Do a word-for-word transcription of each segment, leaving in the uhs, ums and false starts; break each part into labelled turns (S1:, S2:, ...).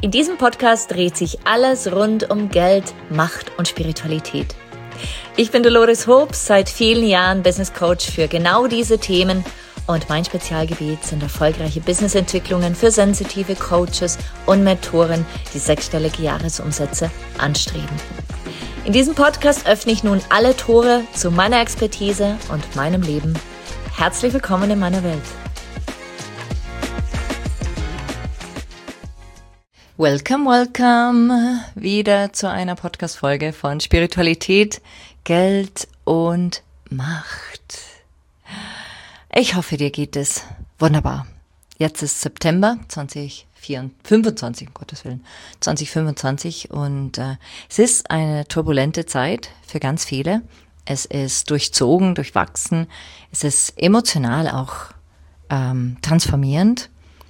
S1: In diesem Podcast dreht sich alles rund um Geld, Macht und Spiritualität. Ich bin Dolores Hobbs, seit vielen Jahren Business Coach für genau diese Themen und mein Spezialgebiet sind erfolgreiche Businessentwicklungen für sensitive Coaches und Mentoren, die sechsstellige Jahresumsätze anstreben. In diesem Podcast öffne ich nun alle Tore zu meiner Expertise und meinem Leben. Herzlich willkommen in meiner Welt. Welcome, welcome wieder zu einer Podcast-Folge von Spiritualität, Geld und Macht. Ich hoffe, dir geht es wunderbar. Jetzt ist September zwanzig fünfundzwanzig, um Gottes Willen, zwanzig fünfundzwanzig und äh, es ist eine turbulente Zeit für ganz viele. Es ist durchzogen, durchwachsen, es ist emotional auch ähm, transformierend.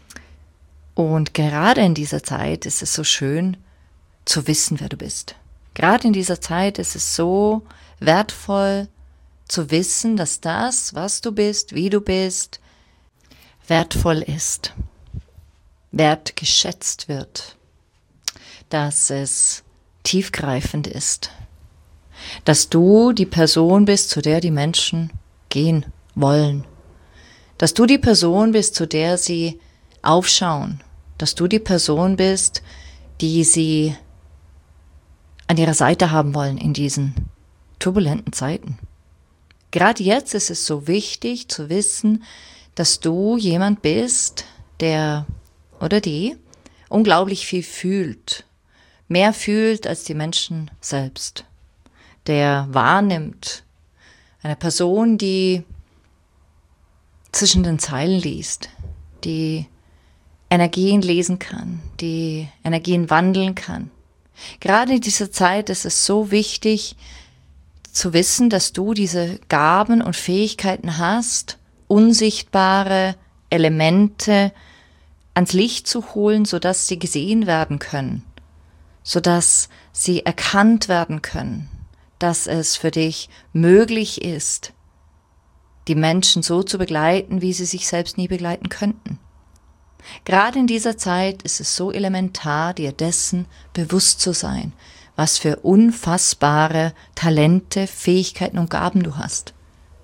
S1: Und gerade in dieser Zeit ist es so schön zu wissen, wer du bist. Gerade in dieser Zeit ist es so wertvoll zu wissen, dass das, was du bist, wie du bist, wertvoll ist, wertgeschätzt wird, dass es tiefgreifend ist, dass du die Person bist, zu der die Menschen gehen wollen, dass du die Person bist, zu der sie aufschauen, dass du die Person bist, die sie an ihrer Seite haben wollen in diesen turbulenten Zeiten. Gerade jetzt ist es so wichtig zu wissen, dass du jemand bist, der oder die unglaublich viel fühlt, mehr fühlt als die Menschen selbst, der wahrnimmt, eine Person, die zwischen den Zeilen liest, die Energien lesen kann, die Energien wandeln kann. Gerade in dieser Zeit ist es so wichtig zu wissen, dass du diese Gaben und Fähigkeiten hast, unsichtbare Elemente ans Licht zu holen, sodass sie gesehen werden können, sodass sie erkannt werden können, dass es für dich möglich ist, die Menschen so zu begleiten, wie sie sich selbst nie begleiten könnten. Gerade in dieser Zeit ist es so elementar, dir dessen bewusst zu sein, was für unfassbare Talente, Fähigkeiten und Gaben du hast.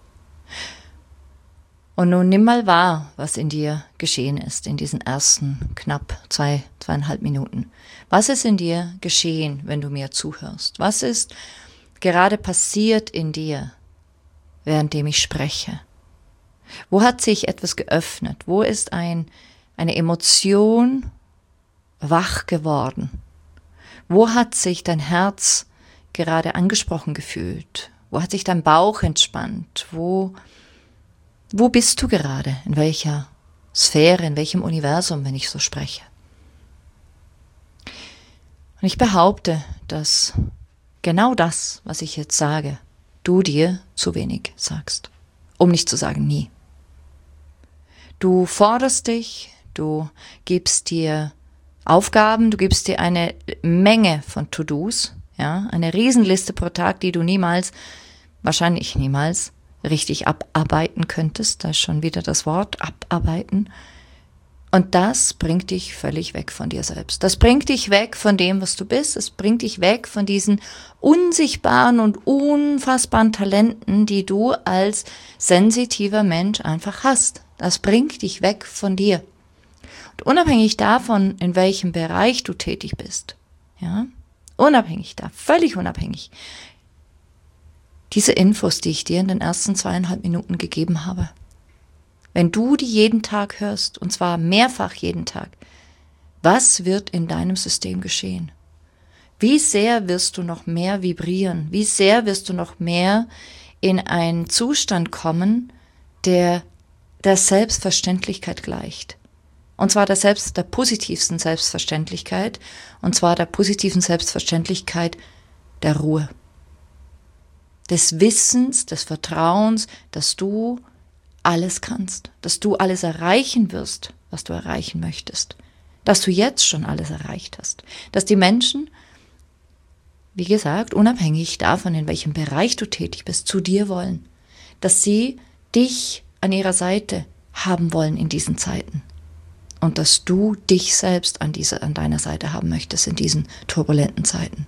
S1: Und nun nimm mal wahr, was in dir geschehen ist in diesen ersten knapp zwei, zweieinhalb Minuten. Was ist in dir geschehen, wenn du mir zuhörst? Was ist gerade passiert in dir, währenddem ich spreche? Wo hat sich etwas geöffnet? Wo ist ein eine Emotion wach geworden? Wo hat sich dein Herz gerade angesprochen gefühlt? Wo hat sich dein Bauch entspannt? Wo, wo bist du gerade? In welcher Sphäre, in welchem Universum, wenn ich so spreche? Und ich behaupte, dass genau das, was ich jetzt sage, du dir zu wenig sagst. Um nicht zu sagen nie. Du forderst dich, du gibst dir Aufgaben, du gibst dir eine Menge von To-Dos, ja, eine Riesenliste pro Tag, die du niemals, wahrscheinlich niemals, richtig abarbeiten könntest. Da ist schon wieder das Wort, abarbeiten. Und das bringt dich völlig weg von dir selbst. Das bringt dich weg von dem, was du bist. Es bringt dich weg von diesen unsichtbaren und unfassbaren Talenten, die du als sensitiver Mensch einfach hast. Das bringt dich weg von dir. Und unabhängig davon, in welchem Bereich du tätig bist, ja, unabhängig da, völlig unabhängig, diese Infos, die ich dir in den ersten zweieinhalb Minuten gegeben habe, wenn du die jeden Tag hörst, und zwar mehrfach jeden Tag, was wird in deinem System geschehen? Wie sehr wirst du noch mehr vibrieren? Wie sehr wirst du noch mehr in einen Zustand kommen, der der Selbstverständlichkeit gleicht? Und zwar der selbst der positivsten Selbstverständlichkeit, und zwar der positiven Selbstverständlichkeit der Ruhe, des Wissens, des Vertrauens, dass du alles kannst, dass du alles erreichen wirst, was du erreichen möchtest, dass du jetzt schon alles erreicht hast, dass die Menschen, wie gesagt, unabhängig davon, in welchem Bereich du tätig bist, zu dir wollen, dass sie dich an ihrer Seite haben wollen in diesen Zeiten. und dass du dich selbst an, dieser, an deiner Seite haben möchtest in diesen turbulenten Zeiten.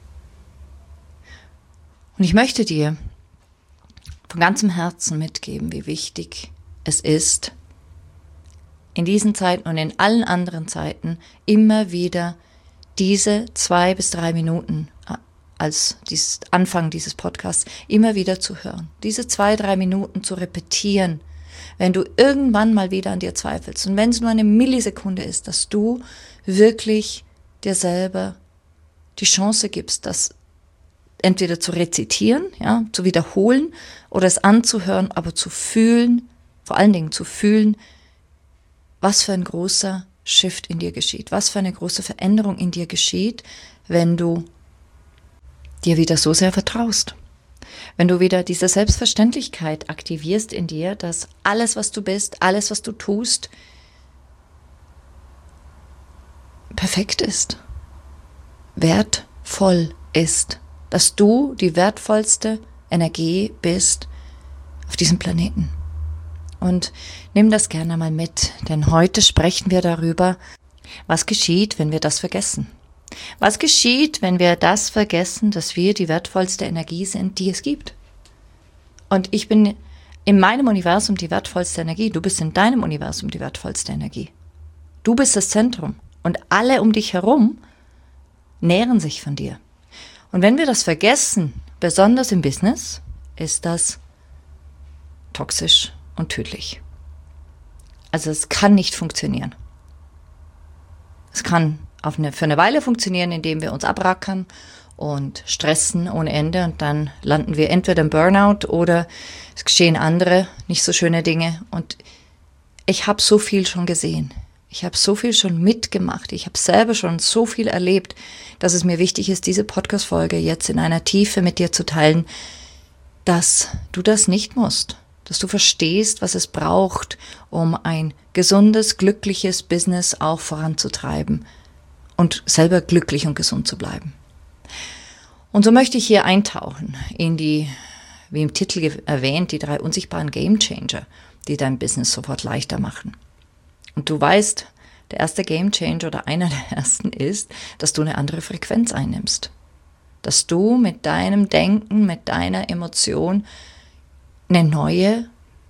S1: Und ich möchte dir von ganzem Herzen mitgeben, wie wichtig es ist, in diesen Zeiten und in allen anderen Zeiten immer wieder diese zwei bis drei Minuten als dieses Anfang dieses Podcasts immer wieder zu hören. Diese zwei, drei Minuten zu repetieren, wenn du irgendwann mal wieder an dir zweifelst. Und wenn es nur eine Millisekunde ist, dass du wirklich dir selber die Chance gibst, das entweder zu rezitieren, ja, zu wiederholen oder es anzuhören, aber zu fühlen, vor allen Dingen zu fühlen, was für ein großer Shift in dir geschieht, was für eine große Veränderung in dir geschieht, wenn du dir wieder so sehr vertraust. Wenn du wieder diese Selbstverständlichkeit aktivierst in dir, dass alles, was du bist, alles, was du tust, perfekt ist, wertvoll ist, dass du die wertvollste Energie bist auf diesem Planeten. Und nimm das gerne mal mit, denn heute sprechen wir darüber, was geschieht, wenn wir das vergessen. Was geschieht, wenn wir das vergessen, dass wir die wertvollste Energie sind, die es gibt? Und ich bin in meinem Universum die wertvollste Energie. Du bist in deinem Universum die wertvollste Energie. Du bist das Zentrum und alle um dich herum nähren sich von dir. Und wenn wir das vergessen, besonders im Business, ist das toxisch und tödlich. Also es kann nicht funktionieren. Es kann auf eine, für eine Weile funktionieren, indem wir uns abrackern und stressen ohne Ende und dann landen wir entweder im Burnout oder es geschehen andere, nicht so schöne Dinge. Und ich habe so viel schon gesehen. Ich habe so viel schon mitgemacht. Ich habe selber schon so viel erlebt, dass es mir wichtig ist, diese Podcast-Folge jetzt in einer Tiefe mit dir zu teilen, dass du das nicht musst. Dass du verstehst, was es braucht, um ein gesundes, glückliches Business auch voranzutreiben und selber glücklich und gesund zu bleiben. Und so möchte ich hier eintauchen in die, wie im Titel erwähnt, die drei unsichtbaren Game Changer, die dein Business sofort leichter machen. Und du weißt, der erste Game Changer oder einer der ersten ist, dass du eine andere Frequenz einnimmst. Dass du mit deinem Denken, mit deiner Emotion eine neue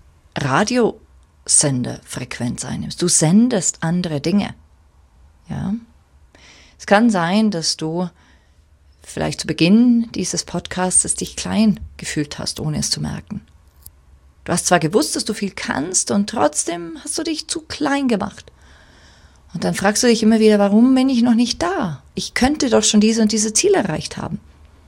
S1: Radiosenderfrequenz einnimmst. Du sendest andere Dinge. Ja? Es kann sein, dass du vielleicht zu Beginn dieses Podcasts dich klein gefühlt hast, ohne es zu merken. Du hast zwar gewusst, dass du viel kannst und trotzdem hast du dich zu klein gemacht. Und dann fragst du dich immer wieder, warum bin ich noch nicht da? Ich könnte doch schon diese und diese Ziele erreicht haben.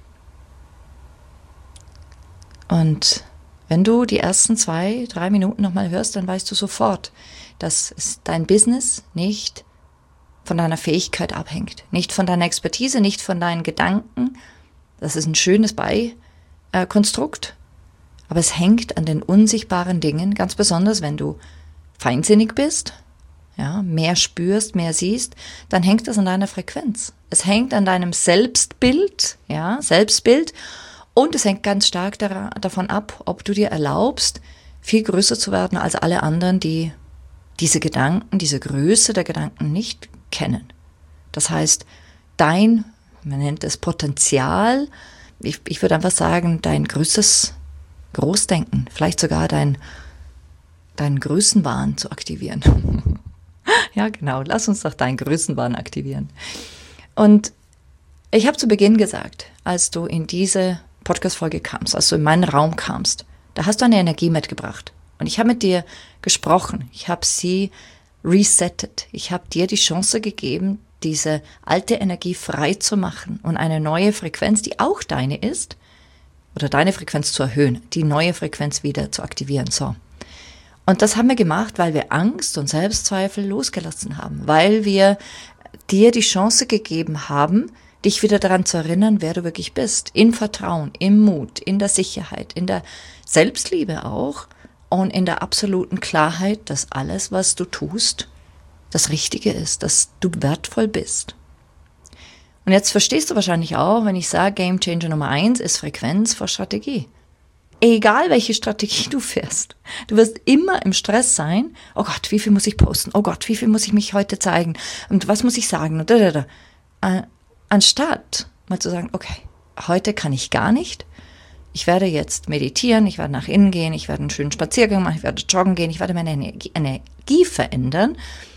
S1: Und wenn du die ersten zwei, drei Minuten nochmal hörst, dann weißt du sofort, dass es dein Business nicht von deiner Fähigkeit abhängt, nicht von deiner Expertise, nicht von deinen Gedanken. Das ist ein schönes Beikonstrukt, aber es hängt an den unsichtbaren Dingen, ganz besonders, wenn du feinsinnig bist, ja, mehr spürst, mehr siehst, dann hängt das an deiner Frequenz. Es hängt an deinem Selbstbild, ja, Selbstbild. Und es hängt ganz stark davon ab, ob du dir erlaubst, viel größer zu werden als alle anderen, die diese Gedanken, diese Größe der Gedanken nicht kennen. Das heißt, dein, man nennt es Potenzial, ich, ich würde einfach sagen, dein größtes Großdenken, vielleicht sogar dein, deinen Größenwahn zu aktivieren. Ja, genau, lass uns doch deinen Größenwahn aktivieren. Und ich habe zu Beginn gesagt, als du in diese Podcast-Folge kamst, als du in meinen Raum kamst, da hast du eine Energie mitgebracht. Und ich habe mit dir gesprochen. Ich habe sie resettet. Ich habe dir die Chance gegeben, diese alte Energie frei zu machen und eine neue Frequenz, die auch deine ist, oder deine Frequenz zu erhöhen, die neue Frequenz wieder zu aktivieren. So. Und das haben wir gemacht, weil wir Angst und Selbstzweifel losgelassen haben, weil wir dir die Chance gegeben haben, dich wieder daran zu erinnern, wer du wirklich bist. In Vertrauen, im Mut, in der Sicherheit, in der Selbstliebe auch und in der absoluten Klarheit, dass alles, was du tust, das Richtige ist, dass du wertvoll bist. Und jetzt verstehst du wahrscheinlich auch, wenn ich sage, Game Changer Nummer eins ist Frequenz vor Strategie. egal welche Strategie du fährst, du wirst immer im Stress sein. Oh Gott, wie viel muss ich posten? Oh Gott, wie viel muss ich mich heute zeigen? Und was muss ich sagen? Und da, da, da. Anstatt mal zu sagen, okay, heute kann ich gar nicht. Ich werde jetzt meditieren, ich werde nach innen gehen, ich werde einen schönen Spaziergang machen, ich werde joggen gehen, ich werde meine Energie, Energie verändern.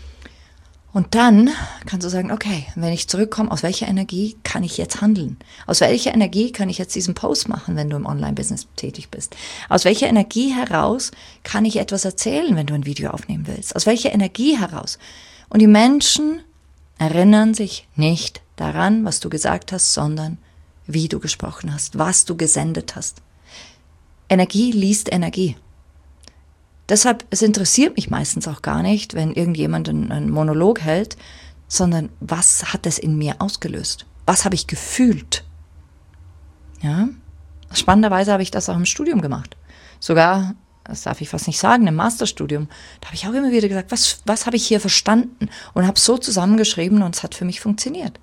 S1: Und dann kannst du sagen, okay, wenn ich zurückkomme, aus welcher Energie kann ich jetzt handeln? Aus welcher Energie kann ich jetzt diesen Post machen, wenn du im Online-Business tätig bist? Aus welcher Energie heraus kann ich etwas erzählen, wenn du ein Video aufnehmen willst? Aus welcher Energie heraus? Und die Menschen erinnern sich nicht daran, was du gesagt hast, sondern wie du gesprochen hast, was du gesendet hast. Energie liest Energie. Deshalb, es interessiert mich meistens auch gar nicht, wenn irgendjemand einen, einen Monolog hält, sondern was hat es in mir ausgelöst? Was habe ich gefühlt? Ja? Spannenderweise habe ich das auch im Studium gemacht. Sogar, das darf ich fast nicht sagen, im Masterstudium. Da habe ich auch immer wieder gesagt, was, was habe ich hier verstanden? Und habe so zusammengeschrieben und es hat für mich funktioniert.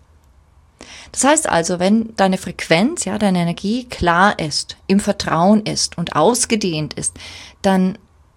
S1: Das heißt also, wenn deine Frequenz, ja, deine Energie klar ist, im Vertrauen ist und ausgedehnt ist, dann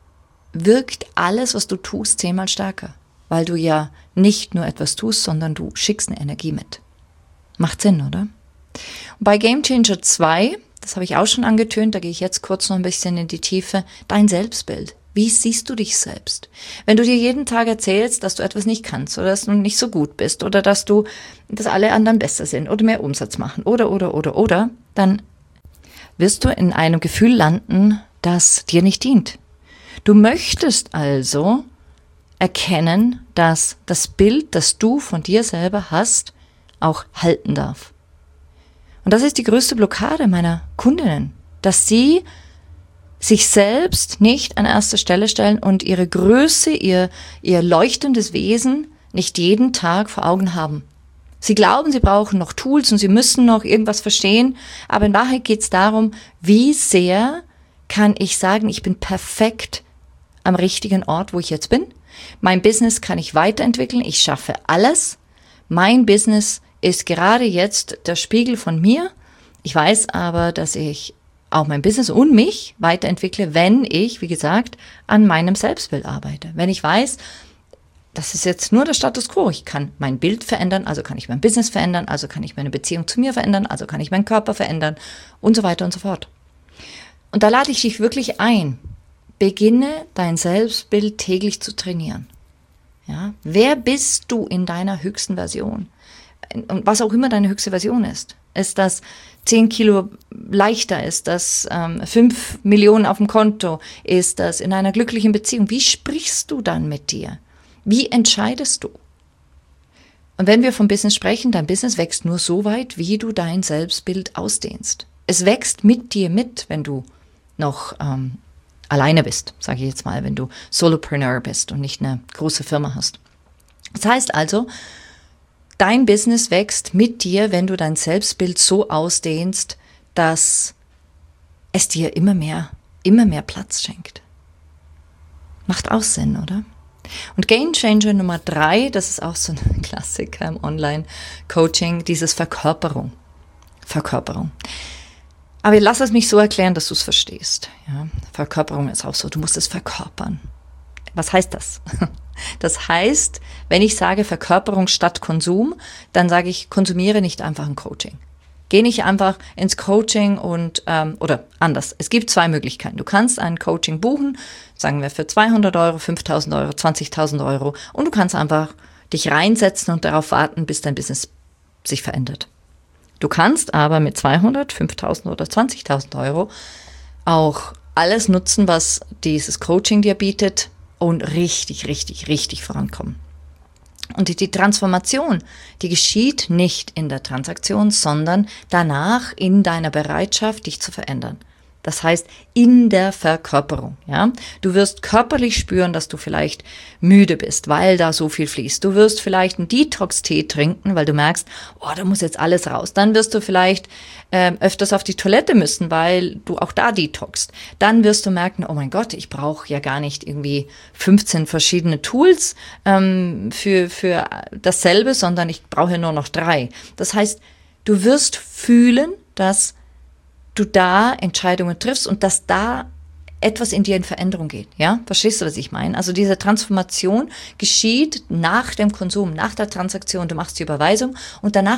S1: wirkt alles, was du tust, zehnmal stärker, weil du ja nicht nur etwas tust, sondern du schickst eine Energie mit. Macht Sinn, oder? Und bei Game Changer zwei, das habe ich auch schon angetönt, da gehe ich jetzt kurz noch ein bisschen in die Tiefe, dein Selbstbild. Wie siehst du dich selbst? Wenn du dir jeden Tag erzählst, dass du etwas nicht kannst oder dass du nicht so gut bist oder dass du, dass alle anderen besser sind oder mehr Umsatz machen oder, oder, oder, oder, dann wirst du in einem Gefühl landen, das dir nicht dient. Du möchtest also erkennen, dass das Bild, das du von dir selber hast, auch halten darf. Und das ist die größte Blockade meiner Kundinnen, dass sie sich selbst nicht an erste Stelle stellen und ihre Größe, ihr, ihr leuchtendes Wesen nicht jeden Tag vor Augen haben. Sie glauben, sie brauchen noch Tools und sie müssen noch irgendwas verstehen, aber in Wahrheit geht es darum, wie sehr kann ich sagen, ich bin perfekt am richtigen Ort, wo ich jetzt bin. Mein Business kann ich weiterentwickeln, ich schaffe alles. Mein Business ist gerade jetzt der Spiegel von mir. Ich weiß aber, dass ich auch mein Business und mich weiterentwickle, wenn ich, wie gesagt, an meinem Selbstbild arbeite. Wenn ich weiß, das ist jetzt nur der Status quo. Ich kann mein Bild verändern, also kann ich mein Business verändern, also kann ich meine Beziehung zu mir verändern, also kann ich meinen Körper verändern und so weiter und so fort. Und da lade ich dich wirklich ein. Beginne dein Selbstbild täglich zu trainieren. Ja? Wer bist du in deiner höchsten Version? Und was auch immer deine höchste Version ist. Ist das zehn Kilo leichter? Ist das ähm, fünf Millionen auf dem Konto? Ist das in einer glücklichen Beziehung? Wie sprichst du dann mit dir? Wie entscheidest du? Und wenn wir vom Business sprechen, dein Business wächst nur so weit, wie du dein Selbstbild ausdehnst. Es wächst mit dir mit, wenn du noch ähm, alleine bist, sage ich jetzt mal, wenn du Solopreneur bist und nicht eine große Firma hast. Das heißt also, dein Business wächst mit dir, wenn du dein Selbstbild so ausdehnst, dass es dir immer mehr, immer mehr Platz schenkt. Macht auch Sinn, oder? Und Game Changer Nummer drei, das ist auch so ein Klassiker im Online-Coaching, dieses Verkörperung. Verkörperung. Aber lass es mich so erklären, dass du es verstehst. Ja, Verkörperung ist auch so, du musst es verkörpern. Was heißt das? Das heißt, wenn ich sage Verkörperung statt Konsum, dann sage ich, konsumiere nicht einfach ein Coaching. Geh nicht einfach ins Coaching und, ähm, oder anders. Es gibt zwei Möglichkeiten. Du kannst ein Coaching buchen, sagen wir für zweihundert Euro, fünftausend Euro, zwanzigtausend Euro und du kannst einfach dich reinsetzen und darauf warten, bis dein Business sich verändert. Du kannst aber mit zweihundert, fünftausend oder zwanzigtausend Euro auch alles nutzen, was dieses Coaching dir bietet und richtig, richtig, richtig vorankommen. Und die, die Transformation, die geschieht nicht in der Transaktion, sondern danach in deiner Bereitschaft, dich zu verändern. Das heißt, in der Verkörperung, ja. Du wirst körperlich spüren, dass du vielleicht müde bist, weil da so viel fließt. Du wirst vielleicht einen Detox-Tee trinken, weil du merkst, oh, da muss jetzt alles raus. Dann wirst du vielleicht äh, öfters auf die Toilette müssen, weil du auch da detoxst. Dann wirst du merken, oh mein Gott, ich brauche ja gar nicht irgendwie fünfzehn verschiedene Tools ähm, für, für dasselbe, sondern ich brauche nur noch drei. Das heißt, du wirst fühlen, dass du da Entscheidungen triffst und dass da etwas in dir in Veränderung geht. Ja, verstehst du, was ich meine? Also diese Transformation geschieht nach dem Konsum, nach der Transaktion. Du machst die Überweisung und danach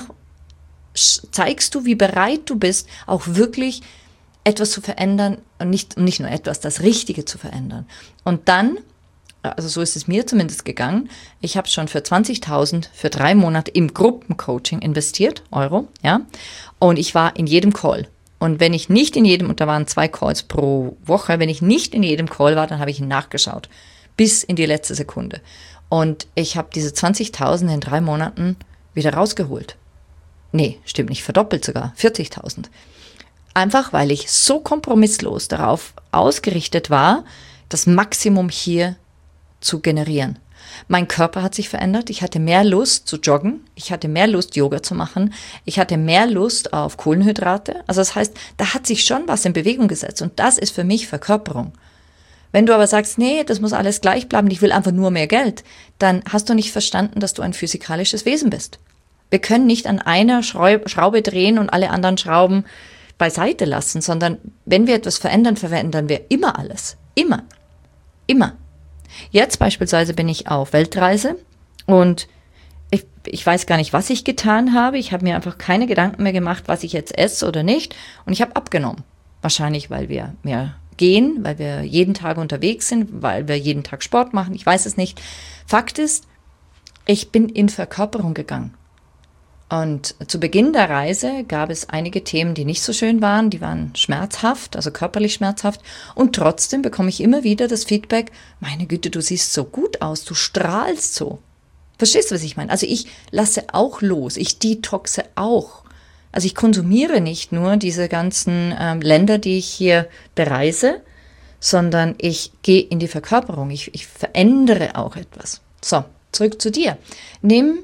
S1: zeigst du, wie bereit du bist, auch wirklich etwas zu verändern und nicht, nicht nur etwas, das Richtige zu verändern. Und dann, also so ist es mir zumindest gegangen, ich habe schon für zwanzigtausend für drei Monate im Gruppencoaching investiert, Euro, ja, und ich war in jedem Call. Und wenn ich nicht in jedem, und da waren zwei Calls pro Woche, wenn ich nicht in jedem Call war, dann habe ich ihn nachgeschaut, bis in die letzte Sekunde. Und ich habe diese zwanzigtausend in drei Monaten wieder rausgeholt. Nee, stimmt nicht, verdoppelt sogar, vierzigtausend. Einfach, weil ich so kompromisslos darauf ausgerichtet war, das Maximum hier zu generieren. Mein Körper hat sich verändert. Ich hatte mehr Lust zu joggen. Ich hatte mehr Lust, Yoga zu machen. Ich hatte mehr Lust auf Kohlenhydrate. Also das heißt, da hat sich schon was in Bewegung gesetzt. Und das ist für mich Verkörperung. Wenn du aber sagst, nee, das muss alles gleich bleiben, ich will einfach nur mehr Geld, dann hast du nicht verstanden, dass du ein physikalisches Wesen bist. Wir können nicht an einer Schraube drehen und alle anderen Schrauben beiseite lassen, sondern wenn wir etwas verändern, verändern wir immer alles. Immer. Immer. Jetzt beispielsweise bin ich auf Weltreise und ich, ich weiß gar nicht, was ich getan habe. Ich habe mir einfach keine Gedanken mehr gemacht, was ich jetzt esse oder nicht. Und ich habe abgenommen. Wahrscheinlich, weil wir mehr gehen, weil wir jeden Tag unterwegs sind, weil wir jeden Tag Sport machen. Ich weiß es nicht. Fakt ist, ich bin in Verkörperung gegangen. Und zu Beginn der Reise gab es einige Themen, die nicht so schön waren, die waren schmerzhaft, also körperlich schmerzhaft. Und trotzdem bekomme ich immer wieder das Feedback, meine Güte, du siehst so gut aus, du strahlst so. Verstehst du, was ich meine? Also ich lasse auch los, ich detoxe auch. Also ich konsumiere nicht nur diese ganzen ähm, Länder, die ich hier bereise, sondern ich gehe in die Verkörperung, ich, ich verändere auch etwas. So, zurück zu dir. Nimm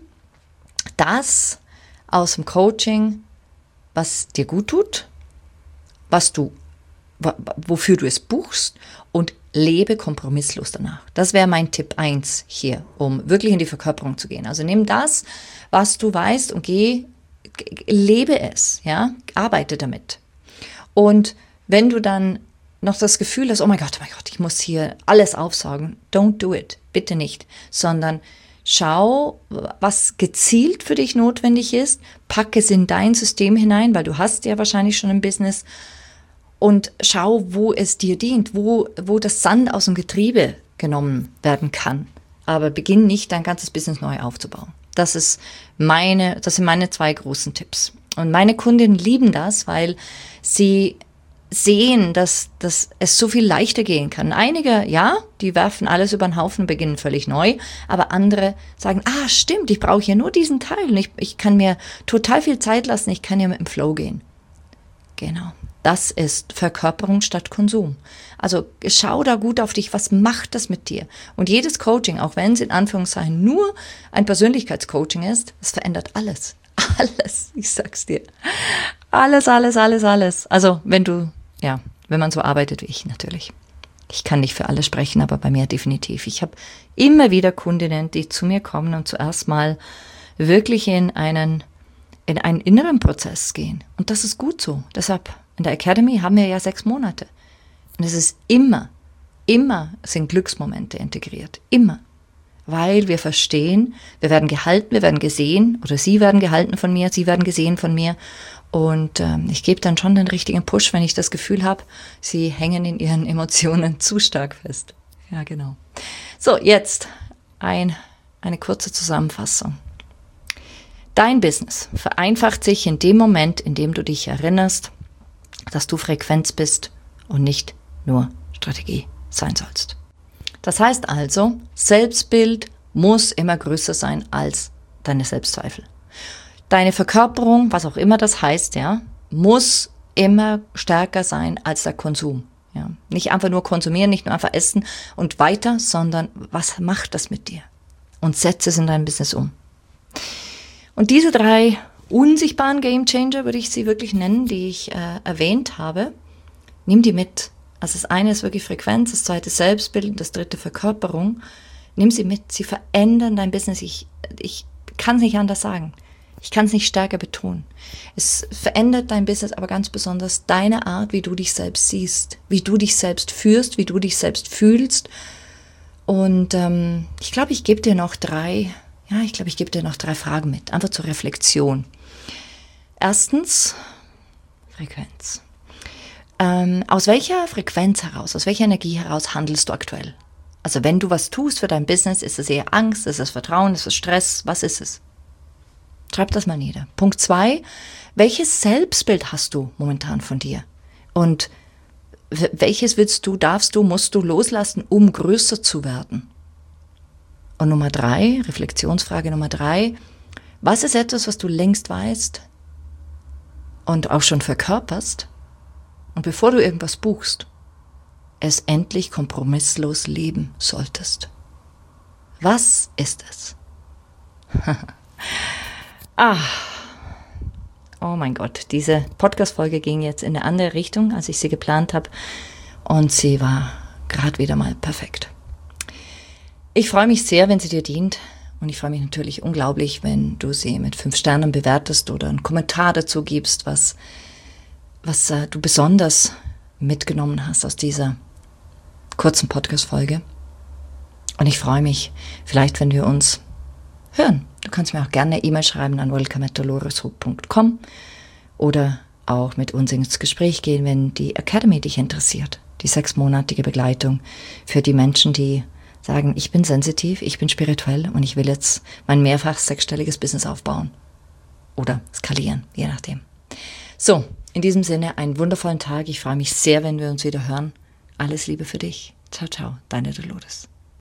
S1: das aus dem Coaching, was dir gut tut, was du, wofür du es buchst und lebe kompromisslos danach. Das wäre mein Tipp eins hier, um wirklich in die Verkörperung zu gehen. Also nimm das, was du weißt und geh, lebe es, ja, arbeite damit. Und wenn du dann noch das Gefühl hast, oh mein Gott, oh mein Gott, ich muss hier alles aufsaugen, don't do it, bitte nicht, sondern schau, was gezielt für dich notwendig ist, pack es in dein System hinein, weil du hast ja wahrscheinlich schon ein Business und schau, wo es dir dient, wo, wo das Sand aus dem Getriebe genommen werden kann. Aber beginn nicht, dein ganzes Business neu aufzubauen. Das ist meine, das sind meine zwei großen Tipps. Und meine Kundinnen lieben das, weil sie sehen, dass, dass es so viel leichter gehen kann. Einige, ja, die werfen alles über den Haufen und beginnen völlig neu, aber andere sagen, ah, stimmt, ich brauche ja nur diesen Teil und ich, ich kann mir total viel Zeit lassen, ich kann ja mit dem Flow gehen. Genau, das ist Verkörperung statt Konsum. Also schau da gut auf dich, was macht das mit dir? Und jedes Coaching, auch wenn es in Anführungszeichen nur ein Persönlichkeitscoaching ist, es verändert alles. Alles, ich sag's dir. Alles, alles, alles, alles. Also wenn du Ja, wenn man so arbeitet wie ich natürlich. Ich kann nicht für alle sprechen, aber bei mir definitiv. Ich habe immer wieder Kundinnen, die zu mir kommen und zuerst mal wirklich in einen, in einen inneren Prozess gehen. Und das ist gut so. Deshalb, in der Academy haben wir ja sechs Monate. Und es ist immer, immer sind Glücksmomente integriert. Immer. Weil wir verstehen, wir werden gehalten, wir werden gesehen, oder sie werden gehalten von mir, sie werden gesehen von mir. Und ähm, ich gebe dann schon den richtigen Push, wenn ich das Gefühl habe, sie hängen in ihren Emotionen zu stark fest. Ja, genau. So, jetzt ein, eine kurze Zusammenfassung. Dein Business vereinfacht sich in dem Moment, in dem du dich erinnerst, dass du Frequenz bist und nicht nur Strategie sein sollst. Das heißt also, Selbstbild muss immer größer sein als deine Selbstzweifel. Deine Verkörperung, was auch immer das heißt, ja, muss immer stärker sein als der Konsum. Ja. Nicht einfach nur konsumieren, nicht nur einfach essen und weiter, sondern was macht das mit dir? Und setze es in dein Business um. Und diese drei unsichtbaren Gamechanger, würde ich sie wirklich nennen, die ich äh, erwähnt habe, nimm die mit. Also das eine ist wirklich Frequenz, das zweite Selbstbild, das dritte Verkörperung. Nimm sie mit, sie verändern dein Business. Ich, ich kann es nicht anders sagen. Ich kann es nicht stärker betonen. Es verändert dein Business, aber ganz besonders deine Art, wie du dich selbst siehst, wie du dich selbst führst, wie du dich selbst fühlst. Und ähm, ich glaube, ich gebe dir noch drei, ja, ich glaube, ich gebe dir noch drei Fragen mit, einfach zur Reflexion. Erstens, Frequenz. Ähm, aus welcher Frequenz heraus, aus welcher Energie heraus handelst du aktuell? Also wenn du was tust für dein Business, ist es eher Angst, ist es Vertrauen, ist es Stress, was ist es? Schreib das mal nieder. Punkt zwei, welches Selbstbild hast du momentan von dir? Und welches willst du, darfst du, musst du loslassen, um größer zu werden? Und Nummer drei, Reflexionsfrage Nummer drei, was ist etwas, was du längst weißt und auch schon verkörperst und bevor du irgendwas buchst, es endlich kompromisslos leben solltest? Was ist es? Ah, oh mein Gott, diese Podcast-Folge ging jetzt in eine andere Richtung, als ich sie geplant habe. Und sie war gerade wieder mal perfekt. Ich freue mich sehr, wenn sie dir dient. Und ich freue mich natürlich unglaublich, wenn du sie mit fünf Sternen bewertest oder einen Kommentar dazu gibst, was, was äh, du besonders mitgenommen hast aus dieser kurzen Podcast-Folge. Und ich freue mich, vielleicht, wenn wir uns hören. Du kannst mir auch gerne eine E-Mail schreiben an welcome at dolores hope punkt com oder auch mit uns ins Gespräch gehen, wenn die Academy dich interessiert. Die sechsmonatige Begleitung für die Menschen, die sagen, ich bin sensitiv, ich bin spirituell und ich will jetzt mein mehrfach sechsstelliges Business aufbauen. Oder skalieren, je nachdem. So, in diesem Sinne einen wundervollen Tag. Ich freue mich sehr, wenn wir uns wieder hören. Alles Liebe für dich. Ciao, ciao, deine Dolores.